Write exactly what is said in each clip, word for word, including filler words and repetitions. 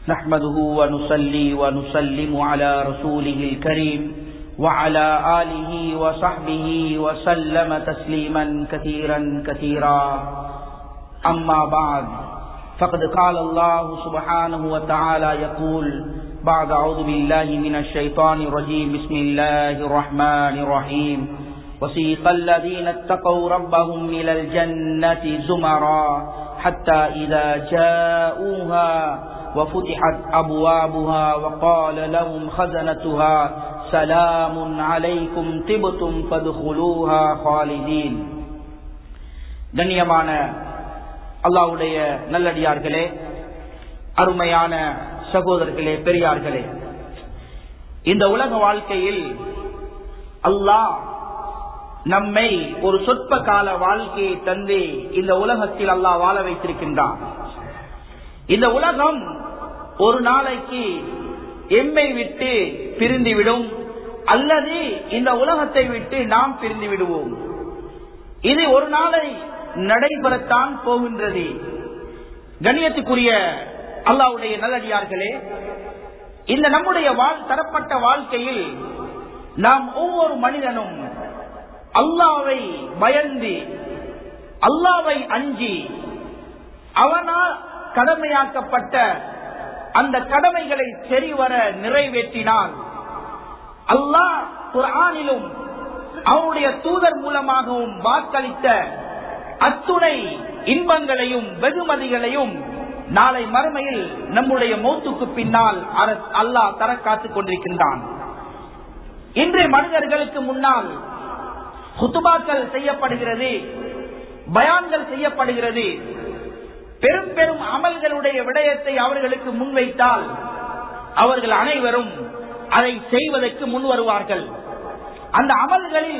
نحمده ونصلي ونسلم على رسوله الكريم وعلى آله وصحبه وسلم تسليما كثيرا كثيرا أما بعد فقد قال الله سبحانه وتعالى يقول بعد أعوذ بالله من الشيطان الرجيم بسم الله الرحمن الرحيم وسيق الذين اتقوا ربهم إلى الجنة زمرا حتى إذا جاءوها وفتحت أبوابها وقال لهم خزنتها سلام عليكم طبتم فادخلوها خالدين. கண்ணியமான அல்லாஹ்வுடைய நல்லடியார்களே, அருமையான சகோதரர்களே, பெரியார்களே, இந்த உலக வாழ்க்கையில் அல்லாஹ் நம்மை ஒரு சொற்ப கால வாழ்க்கையை தந்து இந்த உலகத்தில் அல்லாஹ் வாழ வைத்திருக்கின்றான். இந்த உலகம் ஒரு நாளைக்கு எம்மை விட்டு பிரிந்துவிடும், அல்லது இந்த உலகத்தை விட்டு நாம் பிரிந்து விடுவோம். இது ஒரு நாளை நடைபெறத்தான் போகின்றது. கண்ணியத்துக்குரிய அல்லாஹ்வுடைய நல்லடியார்களே, இந்த நம்முடைய வாழ் தரப்பட்ட வாழ்க்கையில் நாம் ஒவ்வொரு மனிதனும் அல்லாஹ்வை பயந்து அல்லாஹ்வை அஞ்சி அவனால் கடமையாக்கப்பட்ட அந்த கடமைகளை சரிவர நிறைவேற்றினால் அல்லாஹ் குர்ஆனிலும் அவருடைய தூதர் மூலமாகவும் வாக்களித்த அத்துணை இன்பங்களையும் வெகுமதிகளையும் நாளை மறுமையில் நம்முடைய மௌத்துக்கு பின்னால் அல்லாஹ் தர காத்துக் கொண்டிருக்கின்றான். இன்றைய மனிதர்களுக்கு முன்னால் குத்துபாக்கள் செய்யப்படுகிறது, பயான்கள் செய்யப்படுகிறது. பெரும் பெரும் அமல்களுடைய விடயத்தை அவர்களுக்கு முன்வைத்தால் அவர்கள் அனைவரும் அதை செய்வதற்கு முன் வருவார்கள். அந்த அமல்களில்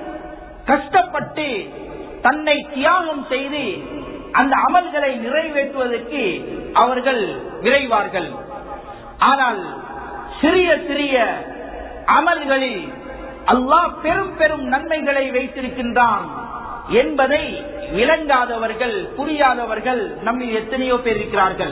கஷ்டப்பட்டு தன்னை தியாகம் செய்து அந்த அமல்களை நிறைவேற்றுவதற்கு அவர்கள் விரைவார்கள். ஆனால் சிறிய சிறிய அமல்களில் அல்லாஹ் பெரும் பெரும் நன்மைகளை வைத்திருக்கின்றான் என்பதை விளங்காதவர்கள், புரியாதவர்கள் நம்மில் எத்தனையோ பேர் இருக்கிறார்கள்.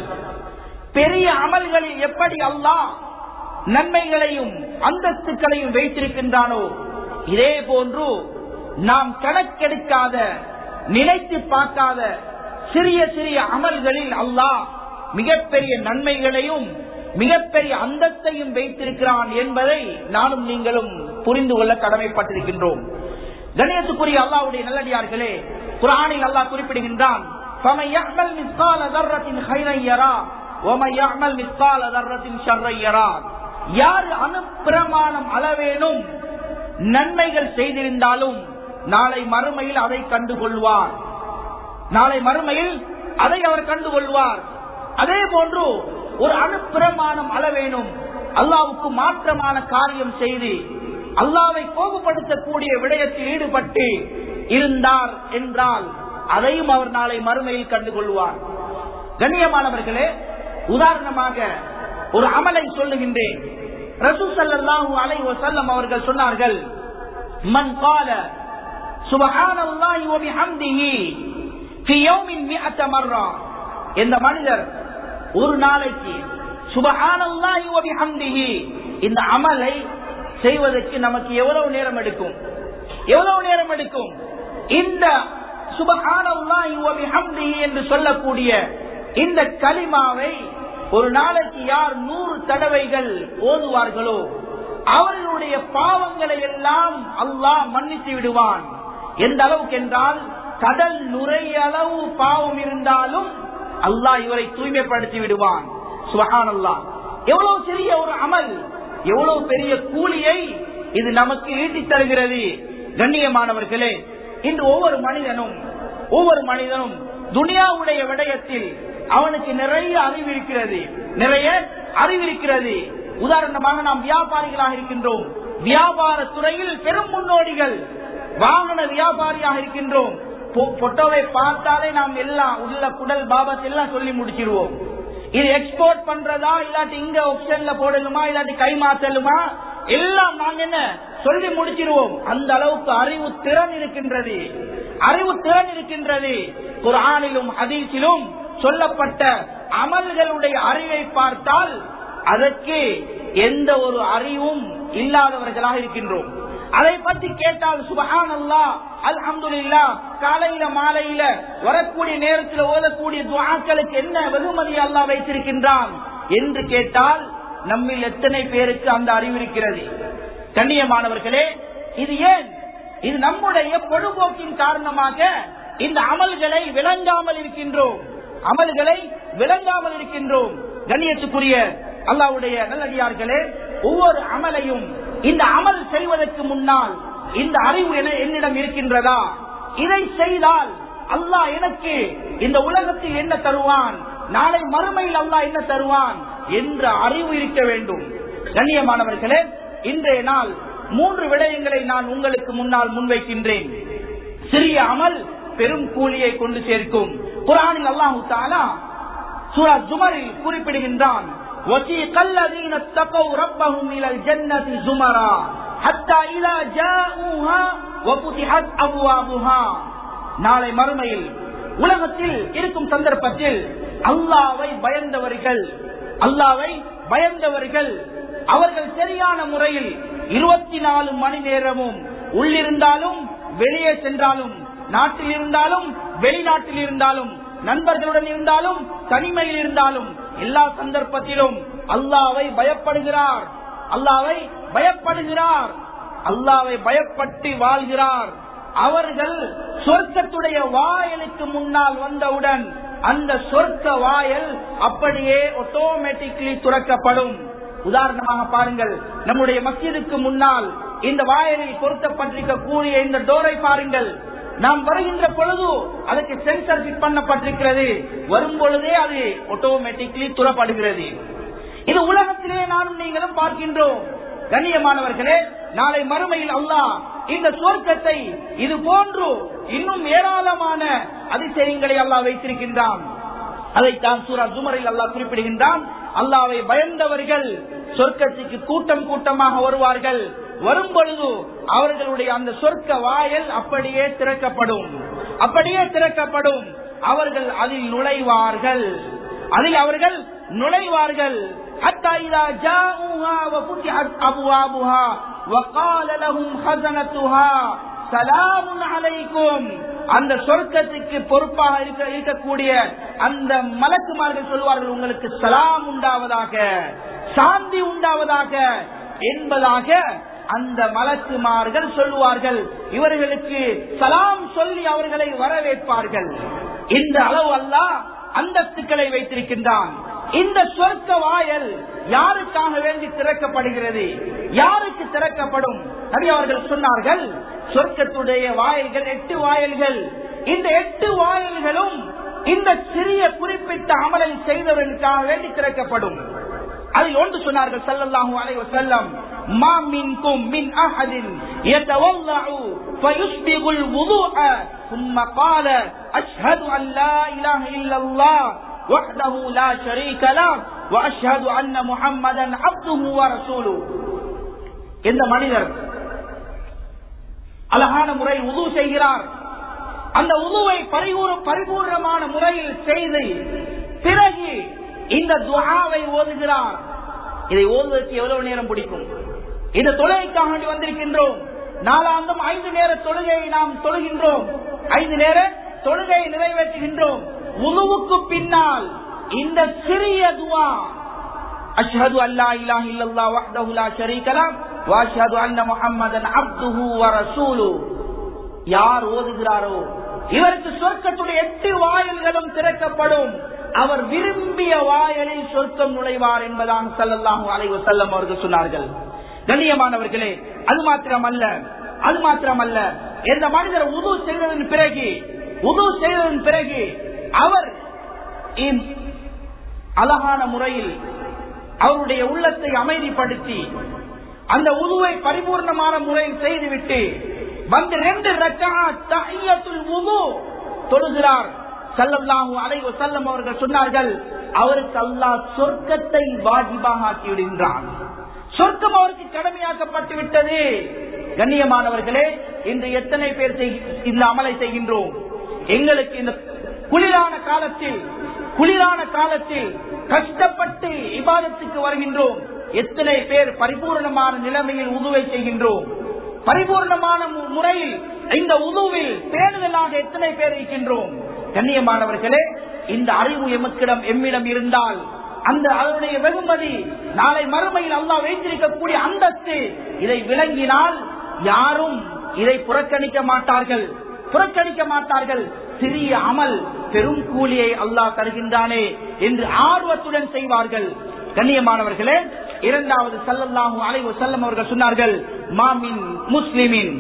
பெரிய அமல்களில் எப்படி அல்லாஹ் நன்மைகளையும் அந்தஸ்துகளையும் வைத்திருக்கின்றானோ, இதே போன்று நாம் கணக்கெடுக்காத, நினைத்து பார்க்காத சிறிய சிறிய அமல்களில் அல்லாஹ் மிகப்பெரிய நன்மைகளையும் மிகப்பெரிய அந்தஸ்தையும் வைத்திருக்கிறான் என்பதை நானும் நீங்களும் புரிந்து கொள்ள கடமைப்பட்டிருக்கின்றோம். கண்ணியத்துக்குரிய அல்லாஹ்வுடைய நல்லடியார்களே, குர்ஆனில் அல்லாஹ் குறிப்பிடுகின்றான், فَمَن يَعْمَلْ مِثْقَالَ ذَرَّةٍ خَيْرًا يَرَهُ وَمَن يَعْمَلْ مِثْقَالَ ذَرَّةٍ شَرًّا يَرَهُ. யார் அனுப்பிரமாணம் அளவேனும் நன்மைகள் செய்திருந்தாலும் நாளை மறுமையில் அதை கண்டுகொள்வார். நாளை மறுமையில் அதை அவர் கண்டுகொள்வார். அதே போன்று ஒரு அனுப்பிரமாணம் அளவேனும் அல்லாஹ்வுக்கு மாற்றமான காரியம் செய்து அல்லாஹ்வை கோபப்படுத்தக்கூடிய விடயத்தில் ஈடுபட்டு இருந்தார் என்றால் அதையும் அவர் நாளை மறுமையில் கண்டுகொள்வார். கண்ணியமானவர்களே, உதாரணமாக ஒரு அமலை சொல்லுகின்றேன். ரசூல் ஸல்லல்லாஹு அலைஹி வஸல்லம் அவர்கள் சொன்னார்கள், மன் قال சுப்ஹானல்லாஹி வ பிஹம்திஹி ஃபீ யௌமின் மிஅத மர்ரா, இந்த மனிதர் ஒரு நாளைக்கு சுப்ஹானல்லாஹி வ பிஹம்திஹி இந்த அமலை செய்வதற்கு நமக்கு எவ்வளவு நேரம் எடுக்கும்? எவ்வளவு நேரம் எடுக்கும்? இந்த சுப்ஹானல்லாஹி வ பிஹம்திஹி என்று சொல்லக்கூடிய இந்த கலிமாவை ஒரு நாளைக்கு யார் நூறு தடவைகள் ஓதுவார்களோ அவர்களுடைய பாவங்களை எல்லாம் அல்லாஹ் மன்னித்து விடுவான். எந்த அளவுக்கு என்றால், கடல் நுரைய அளவு பாவம் இருந்தாலும் அல்லாஹ் இவரை தூய்மைப்படுத்தி விடுவான். சுப்ஹானல்லாஹ். எவ்வளவு சிறிய ஒரு அமல், எவ்வளவு பெரிய கூலியை இது நமக்கு ஈட்டித் தருகிறது. கண்ணியமானவர்களே, இன்று ஒவ்வொரு மனிதனும் ஒவ்வொரு மனிதனும் துனியாவுடைய விடயத்தில் அவனுக்கு நிறைய அறிவு இருக்கிறது, நிறைய அறிவிருக்கிறது. உதாரணமாக நாம் வியாபாரிகளாக இருக்கின்றோம், வியாபார துறையில் பெரும் முன்னோடிகள், வாகன வியாபாரியாக இருக்கின்றோம். போட்டோவை பார்த்தாலே நாம் எல்லாம் உள்ள குடல் பாபத் எல்லாம் சொல்லி முடிச்சிருவோம். இது எக்ஸ்போர்ட் பண்றதா இல்லாட்டி இங்க ஆப்ஷன்ல போடணுமா இல்லாட்டி கை மாற்றலுமா எல்லாம் நாங்க என்ன சொல்லி முடிச்சிருவோம். அந்த அளவுக்கு அறிவு திறன் இருக்கின்றது, அறிவு திறன் இருக்கின்றது. குர்ஆனிலும் ஹதீஸிலும் சொல்லப்பட்ட அமல்களுடைய அறிவை பார்த்தால் அதற்கு எந்த ஒரு அறிவும் இல்லாதவர்களாக இருக்கின்றோம். அதை பற்றி கேட்டால் சுப்ஹானல்லாஹ், அல்ஹம்துலில்லாஹ், காலையில மாலையில வரக்கூடிய நேரத்தில் ஓதக்கூடிய துஆக்களுக்கு என்ன வெகுமதி அல்லாஹ் வைத்திருக்கின்றான் என்று கேட்டால் நம்மில் எத்தனை பேருக்கு அந்த அறிவு இருக்கிறது? கண்ணியமானவர்களே, இது ஏன்? இது நம்முடைய பொழுதுபோக்கின் காரணமாக இந்த அமல்களை விளங்காமல் இருக்கின்றோம் அமல்களை விளங்காமல் இருக்கின்றோம். கண்ணியத்துக்குரிய அல்லாஹ்வுடைய நல்லடியார்களே, ஒவ்வொரு அமலையும் இந்த அமல் செய்வதற்கு முன்னால் இந்த அறிவு என்னிடம் இருக்கின்றதா? இதை செய்தால் அல்லாஹ் எனக்கு இந்த உலகத்தில் என்ன தருவான், நாளை மறுமையில் அல்லாஹ் என்ன தருவான் என்ற அறிவு இருக்க வேண்டும். கண்ணியமானவர்களே, இன்றைய நாள் மூன்று விடயங்களை நான் உங்களுக்கு முன்னால் முன்வைக்கின்றேன். சிறிய அமல் பெரும் கூலியை கொண்டு சேர்க்கும். குர்ஆனில் அல்லாஹ் தஆலா சூரா ஜுமரில் குறிப்பிடுகின்றான், وَسِيقَ الَّذِينَ اتَّقَوْا رَبَّهُمْ إِلَى الْجَنَّةِ زُمَرًا حَتَّى إِذَا جَاءُوهَا وَفُتِحَتْ أَبْوَابُهَا. நாளை மறுமையில் உலகத்தில் இருக்கும் சந்தர்ப்பத்தில் அல்லாஹ்வை பயந்தவர்கள் அல்லாஹ்வை பயந்தவர்கள் அவர்கள் சரியான முறையில் இருபத்தி நாலு மணி நேரமும் உள்ளிருந்தாலும் வெளியே சென்றாலும், நாட்டில் இருந்தாலும் வெளிநாட்டில் இருந்தாலும், நண்பர்களுடன் இருந்தாலும் தனிமையில் இருந்தாலும், எல்லா சந்தர்ப்பத்திலும் அல்லாஹ்வை பயப்படுகிறார் அல்லாஹ்வை பயப்படுகிறார் அல்லாஹ்வை பயப்பட்டு வாழ்கிறார். அவர்கள் சொர்க்கத்துடைய வாயலுக்கு முன்னால் வந்தவுடன் அந்த சொர்க்க வாயல் அப்படியே ஆட்டோமேட்டிக்கலி துறக்கப்படும். உதாரணமாக பாருங்கள், நம்முடைய மஸ்ஜிதுக்கு முன்னால் இந்த வாயலில் பொருத்தப்பட்டிருக்கக்கூடிய இந்த டோரை பாருங்கள். நாம் வருகின்ற பொழுது அதுக்கு சென்சர் ஃபிட் பண்ணப்பட்டிருக்கிறது. வரும் பொழுதே அது ஆட்டோமேட்டிக்கலி துறப்படுகிறது. இது உலகத்திலே நானும் நீங்களும் பார்க்கின்றோம். கண்ணியமானவர்களே, நாளை மறுமையில் அல்லாஹ் இந்த சொர்க்கத்தை இது போன்று இன்னும் ஏராளமான அதிசயங்களை அல்லாஹ் வைத்திருக்கின்றான். அதைத்தான் சூரா ஜுமரில் அல்லாஹ் குறிப்பிடுகின்றான். அல்லாஹ்வை பயந்தவர்கள் சொர்க்கத்துக்கு கூட்டம் கூட்டமாக வருவார்கள். வரும் பொழுது அவர்களுடைய அந்த சொர்க்க வாயல் அப்படியே திறக்கப்படும் அப்படியே திறக்கப்படும் அவர்கள் அதில் நுழைவார்கள் அதில் அவர்கள் நுழைவார்கள். حتى إذا جاءوها وفتحت أبوابها وقال لهم خزنتها سلام عليكم. அந்த சொர்க்கத்துக்கு பொறுப்பாக இருக்கக்கூடிய அந்த மலக்குமார்கள் சொல்வார்கள், உங்களுக்கு சலாம் உண்டாவதாக, சாந்தி உண்டாவதாக என்பதாக அந்த மலக்குமார்கள் சொல்லுவார்கள். இவர்களுக்கு சலாம் சொல்லி அவர்களை வரவேற்பார்கள். இந்த அளவு அல்லாஹ் அந்தஸ்துக்களை வைத்திருக்கின்றான். இந்த சொர்க்க வாயல் யாருக்காக வேண்டி திறக்கப்படுகிறது? யாருக்கு திறக்கப்படும்? நபி அவர்கள் சொன்னார்கள், சொர்க்கத்துடைய வாயில்கள் எட்டு வாயில்கள். இந்த எட்டு வாயில்களும் இந்த சிறிய குறிப்பிட்ட அமலை செய்தவர்களுக்காக வேண்டி திறக்கப்படும். அதில் ஒன்று சொன்னார்கள் ஸல்லல்லாஹு அலைஹி வஸல்லம், மா மின்கும் மின் அஹதின் யதவல்லஉ ஃபயுஸ்பிகுல் வுதுஅ ثم قال أشهد أن لا إله إلا الله وحده لا شريك له وأشهد أن محمدا عبده ورسوله. இந்த மனிதர் அழகான முறையில் உது செய்கிறார். அந்த உதுவை பரிபூர்ணமான முறையில் செய்து பிறகு இந்த துஆவை ஓதுகிறார். இதை ஓதுவதற்கு எவ்வளவு நேரம் பிடிக்கும்? இந்த தொழுகைக்காக வந்திருக்கின்றோம். நாளாந்தம் ஐந்து நேர தொழுகையை நாம் தொழுகின்றோம். ஐந்து நேர தொழுகையை நிறைவேற்றுகின்றோம். உதுவுக்கு பின்னால் இந்த சிறிய துஆ, அஷ்ஹது அல்லா இலாஹ இல்லல்லாஹ் வஹ்தஹு லா ஷரீக லஹு வ அஷ்ஹது அன்ன முஹம்மதன் அப்துஹு வ ரசூலுஹு, யார் ஓதுகிறாரோ இவருக்கு சொர்க்கத்துடைய எட்டு வாயில்களும் திறக்கப்படும். அவர் விரும்பிய வாயிலில் சொர்க்கம் நுழைவார் என்பதாக ஸல்லல்லாஹு அலைஹி வஸல்லம் அவர்கள் சொன்னார்கள். கண்ணியமானவர்களே, அது மாத்திரமல்ல அது மாத்திரமல்ல இந்த மனிதர் உது செய்ததன் பிறகு உது செய்ததன் பிறகு அவர் அழகான முறையில் அவருடைய உள்ளத்தை அமைதிப்படுத்தி அந்த உதுவை பரிபூர்ணமான முறையில் செய்துவிட்டு வந்து ரெண்டு ரக்அத் தஹிய்யத்துல் வுது தொழுகிறார். ஸல்லல்லாஹு அலைஹி வஸல்லம் அவர்கள் சொன்னார்கள், அவருக்கு அல்லாஹ் சொர்க்கத்தை வாஜிபாக ஆக்கி விடுகின்றான். சொர்க்கம் அவருக்கு கடமையாக்கப்பட்டு விட்டது. கண்ணியமானவர்களே, இன்று எத்தனை பேர் இந்த அமலை செய்கின்றோம்? எங்களுக்கு இந்த குளிரான காலத்தில் குளிரான காலத்தில் கஷ்டப்பட்டு இபாதத்துக்கு வருகின்றோம். எத்தனை பேர் பரிபூர்ணமான நிலைமையில் உதுவை செய்கின்றோம்? பரிபூர்ணமான முறையில் இந்த உதுவில் பேணுதலாக எத்தனை பேர் இருக்கின்றோம்? கண்ணியமானவர்களே, இந்த அறிவு எமக்கிடம் எம்மிடம் இருந்தால் அந்த அதனுடைய வெகுமதி நாளை மறுமையில் அல்லாஹ் வைத்திருக்கக்கூடிய அந்தஸ்து இதை விளங்கினால் யாரும் இதை புறக்கணிக்க மாட்டார்கள் புறக்கணிக்க மாட்டார்கள் சிறிய அமல் பெரும் கூலியை அல்லாஹ் தருகின்றானே என்று ஆர்வத்துடன் செய்வார்கள். கண்ணியமானவர்களே, இரண்டாவது ஸல்லல்லாஹு அலைஹி வஸல்லம் அவர்கள் சொன்னார்கள், மாமின் முஸ்லிமின்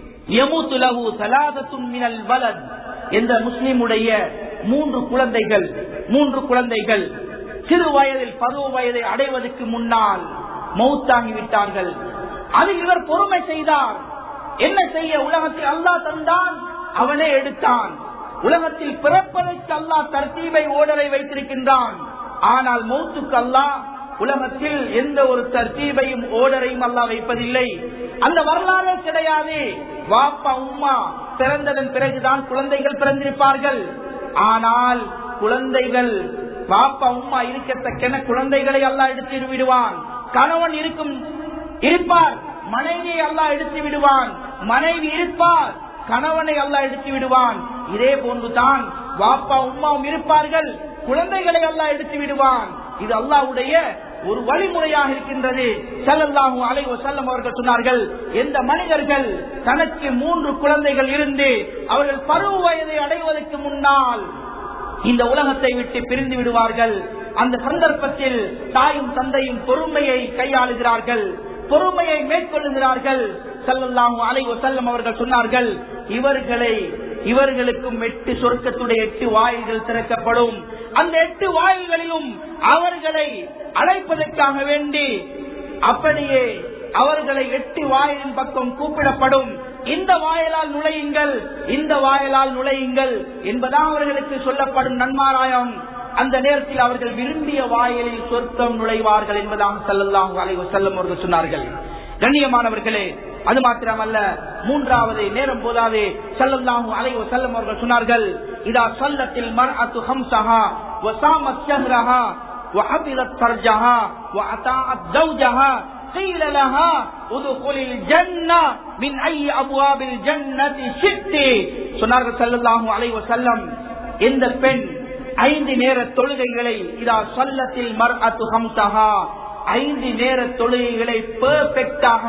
யமூது லஹு ஸலாஸத்துன் மினல் வலத். என்ற முஸ்லிமுடைய மூன்று குழந்தைகள் மூன்று குழந்தைகள் சிறு வயதில் பருவ வயதை அடைவதற்கு முன்னால் மௌத்தாகி விட்டார்கள். அதில் இவர் பொறுமை செய்தார். என்ன செய்ய? உலகத்தில் அல்லாஹ் தந்தான், அவனே எடுத்தான். உலகத்தில் பிறப்பதற்கு அல்லாஹ் தர்த்தீபை ஓடரை வைத்திருக்கின்றான். ஆனால் மௌத்துக்கு அல்லாஹ் உலகத்தில் எந்த ஒரு தர்த்தீபையும் ஓடரையும் அல்லாஹ் வைப்பதில்லை. அந்த வரலாறு கிடையாது. வாப்பா உம்மா பிறந்ததன் பிறகுதான் குழந்தைகள் பிறந்திருப்பார்கள். ஆனால் குழந்தைகள் வாப்பா உம்மா இருக்கத்தக்கென குழந்தைகளை அல்லாஹ் எடுத்து விடுவான். கணவன் இருக்கும் இருப்பார், மனைவியை அல்லாஹ் எடுத்து விடுவான். மனைவி இருப்பார், கணவனை அல்லாஹ் எடுத்து விடுவான். இதே போன்றுதான் வாப்பா உம்மாவும் இருப்பார்கள், குழந்தைகளை அல்லாஹ் எடுத்து விடுவான். இது அல்லாஹ்வுடைய ஒரு வழிமுறையாக இருக்கின்றது. ஸல்லல்லாஹு அலைஹி வஸல்லம் அவர்கள் சொன்னார்கள், எந்த மனிதர்கள் தனக்கு மூன்று குழந்தைகள் இருந்து அவர்கள் பருவ வயதை அடைவதற்கு முன்னால் இந்த உலகத்தை விட்டு பிரிந்து விடுவார்கள், அந்த சந்தர்ப்பத்தில் தாயும் தந்தையும் பொறுமையை கையாளுகிறார்கள், பொறுமையை மேற்கொள்ளுகிறார்கள். ஸல்லல்லாஹு அலைஹி வஸல்லம் அவர்கள் சொன்னார்கள், இவர்களை இவர்களுக்கும் எட்டு சொர்க்கத்துடைய எட்டு வாயில்கள் திறக்கப்படும். அந்த எட்டு வாயில்களிலும் அவர்களை அழைப்பதற்காக வேண்டி அப்படியே அவர்களை எட்டு வாயிலின் பக்கம் கூப்பிடப்படும். இந்த வாயிலால் நுழையுங்கள், இந்த வாயிலால் நுழையுங்கள் என்பதான் அவர்களுக்கு சொல்லப்படும் நன்மாராயம். அந்த நேரத்தில் அவர்கள் விரும்பிய வாயிலில் சொர்க்கம் நுழைவார்கள் என்பதாக ஸல்லல்லாஹு அலைஹி வஸல்லம் அவர்கள் சொன்னார்கள். கண்ணியமானவர்களே, அது மாத்திரமல்ல, மூன்றாவது நேரம் போதாது ஸல்லல்லாஹு அலைஹி வஸல்லம் அவர்கள் சொன்னார்கள், இதா ஸல்லத்தில் மர்அத்து ஹம்ஸஹா வ ஸாமத் ஷஹ்ரஹா வ ஹஃபிஸத் ஃபர்ஜஹா வ அதாஅத் ஜௌஜஹா قيل لها ادخل الجنة من أي أبواب الجنة شئت. சொன்னார்கள் ஸல்லல்லாஹு அலைஹி வஸல்லம், இந்த பெண் ஐந்து நேர தொழுகைகளை இதா ஸல்லத்தில் மர்அத்து ஹம்ஸஹா ஐந்து நேர தொழுகைகளை பெர்ஃபெக்ட்டாக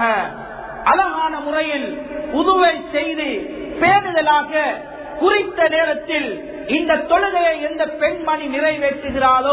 அழகான முறையில் உதுவை செய்து பேணுதலாக குறித்த நேரத்தில் இந்த தொழுகையை எந்த பெண்மணி நிறைவேற்றுகிறாளோ,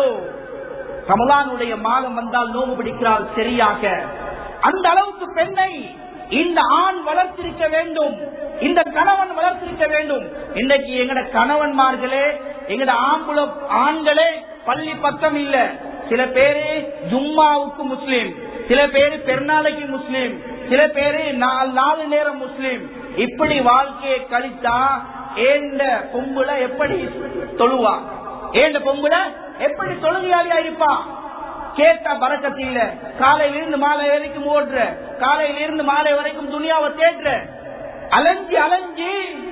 ரமலானுடைய மாதம் வந்தால் நோம்பு பிடிக்கிறாள் சரியாக. அந்த அளவுக்கு பெண்ணை இந்த ஆண் வளர்த்திருக்க வேண்டும், இந்த கணவன் வளர்த்திருக்க வேண்டும். இன்றைக்கு எங்கட கணவன்மார்களே, எங்கட ஆம்புல ஆண்களே பள்ளி பக்கம் இல்ல. சில பேரு ஜும்மாவுக்கு முஸ்லீம், சில பேரு பெருநாளைக்கு முஸ்லீம், சில பேரு நாலு நேரம் முஸ்லீம். இப்படி வாழ்க்கையை கழித்தா ஏண்ட பொம்புல எப்படி தொழுவா? ஏண்ட பொம்புல எப்படி தொழுகையாளியா இருப்பா? கேட்டா பரக்கத்து இல்ல. காலையிலிருந்து மாலை வரைக்கும் ஓடுற, காலையிலிருந்து மாலை வரைக்கும் துணியாவை தேடுற, அலைஞ்சி அலைஞ்சி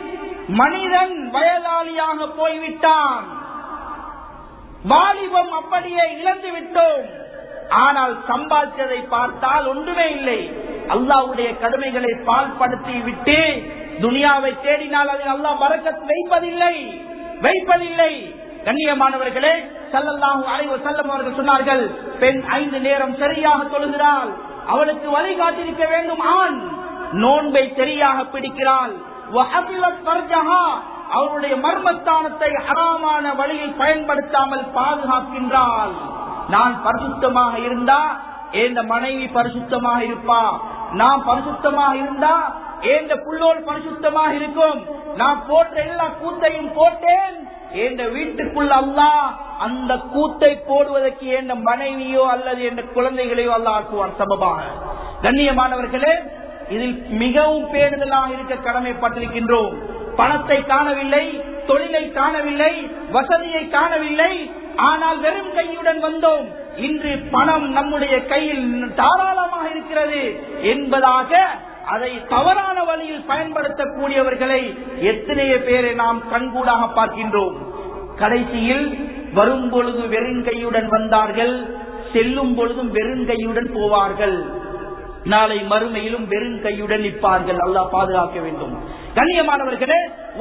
மனிதன் வயதாளியாக போய்விட்டான். வாலிபம் அப்படியே இழந்து விட்டோம். ஆனால் சம்பாதித்ததை பார்த்தால் ஒன்றுமே இல்லை. அல்லாஹ்வுடைய கடமைகளை பால்படுத்தி விட்டு துனியாவை தேடினால் அதில் அல்லாஹ் பரக்கத் வைப்பதில்லை வைப்பதில்லை கண்ணியமானவர்களே, ஸல்லல்லாஹு அலைஹி வஸல்லம் அவர்கள் சொன்னார்கள், பெண் ஐந்து நேரம் சரியாக தொழுகிறாள், அவளுக்கு வழிகாட்டிருக்க வேண்டும். ஆண் நோன்பை சரியாக பிடிக்கிறாள், அவருடைய மர்மஸ்தானத்தை ஹராமான வழியில் பயன்படுத்தாமல் பாதுகாக்கின்றாள். நான் பரிசுத்தமாக இருந்தா என் மனைவி பரிசுத்தமாக இருப்பா, நான் பரிசுத்தமாக இருந்தா என் புள்ளோல் பரிசுத்தமாக இருக்கும். நான் போட்ட எல்லா கூத்தையும் போட்டேன், என் வீட்டுக்குள்ள அல்லாஹ் அந்த கூத்தை போடுவதற்கு என் மனைவியோ அல்லது என் குழந்தைகளையோ அல்லாஹ் ஆக்குவான் சபபாக. கண்ணியமானவர்களே, இதில் மிகவும் பேணுதலாக இருக்க கடமைப்பட்டிருக்கின்றோம். பணத்தை காணவில்லை, தொழிலை காணவில்லை, வசதியை காணவில்லை, ஆனால் வெறும் கையுடன் வந்தோம். இன்று பணம் நம்முடைய கையில் தாராளமாக இருக்கிறது என்பதாக அதை தவறான வழியில் பயன்படுத்தக்கூடியவர்களை எத்தனைய பேரை நாம் கண்கூடாக பார்க்கின்றோம். கடைசியில் வரும் பொழுது வெறுங்கையுடன் வந்தார்கள், செல்லும் பொழுதும் வெறுங்கையுடன் போவார்கள். நாளை மறுமையிலும் வெறுங்கையுடன் நிற்பார்கள். அல்லாஹ் பாதுகாக்க வேண்டும். கண்ணியமானவர்களே,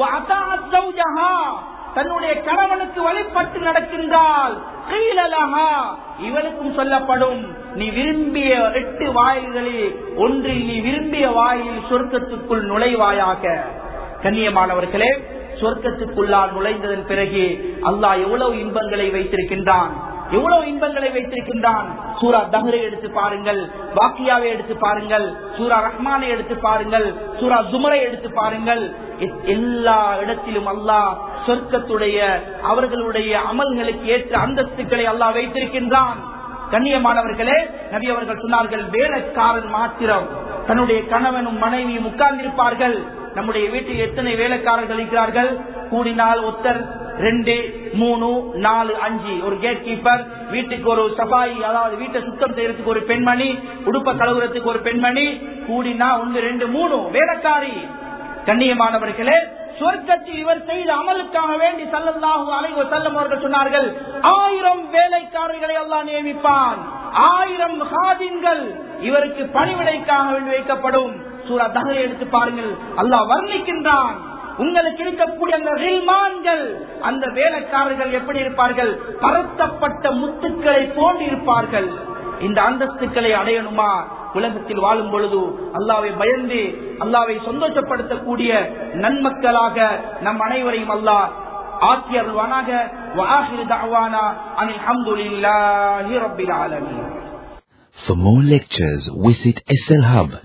தன்னுடைய கணவனுக்கு வழிபட்டு நடக்கின்றால் இவனுக்கும் சொல்லப்படும், நீ விரும்பிய எட்டு வாயில்களில் ஒன்றில் நீ விரும்பிய வாயில் சொர்க்கத்துக்குள் நுழைவாயாக. கண்ணியமானவர்களே, சொர்க்கத்துக்குள்ளால் நுழைந்ததன் பிறகு அல்லாஹ் எவ்வளவு இன்பங்களை வைத்திருக்கின்றான், எவ்வளவு இன்பங்களை வைத்திருக்கின்றான். சூரா தஹ்ரை எடுத்து பாருங்கள், வாக்கியாவை எடுத்து பாருங்கள், சூரா ரஹ்மானை எடுத்து பாருங்கள், சூரா ஜுமரை எடுத்து பாருங்கள். எல்லா இடத்திலும் அல்லாஹ் சொர்க்கத்துடைய அவர்களுடைய அமல்களுக்கு ஏற்ற அந்தஸ்துக்களை அல்லாஹ் வைத்திருக்கின்றான். கண்ணியமானவர்களே, நபி அவர்கள் சொன்னார்கள், வேலைக்காரன் மாத்திரம் தன்னுடைய கணவனும் மனைவியும் உட்கார்ந்திருப்பார்கள். நம்முடைய வீட்டில் எத்தனை வேலைக்காரர்கள் இருக்கிறார்கள்? கூடினால் ஒத்தர், ரெண்டு, மூணு, நாலு, அஞ்சு. ஒரு கேட் கீப்பர், வீட்டுக்கு ஒரு சபாய், அதாவது வீட்டை சுத்தம் செய்யறதுக்கு ஒரு பெண்மணி, உடுப்ப கழுவுறதுக்கு ஒரு பெண்மணி, கூடினா ஒன்று, ரெண்டு, மூணு வேலைக்காரி. கண்ணியமானவர்களே, சொர்க்கத்தில் இவர் செய்த அமலுக்காக வேண்டி ஸல்லல்லாஹு அலைஹி வஸல்லம் அவர்கள் சொன்னார்கள், ஆயிரம் வேலைக்காரர்களை அல்லாஹ் நியமிப்பான், ஆயிரம் ஹாதின்கள் இவருக்கு பணிவிடைக்காக வேண்டி வைக்கப்படும். சூரா தஹ்ரை எடுத்து பாருங்கள், அல்லாஹ் வர்ணிக்கின்றான். உங்களுக்கு இருக்கக்கூடிய அந்த ரில்மான்கள், அந்த வேலைக்காரர்கள் எப்படி இருப்பார்கள்? பரத்தப்பட்ட முத்துக்களை போன்று இருப்பார்கள். இந்த அந்தஸ்துக்களை அடையணுமா? உலகத்தில் வாழும் பொழுது அல்லாஹ்வை பயந்து அல்லாஹ்வை சந்தோஷப்படுத்தக்கூடிய நன்மக்களாக நம் அனைவரையும் அல்லாஹ் ஆக்கி அருள்வானாக. வஆகிரு தஅவானா அனில் ஹம்துலில்லாஹி ரப்பில் ஆலமீன். For more lectures, visit S L Hub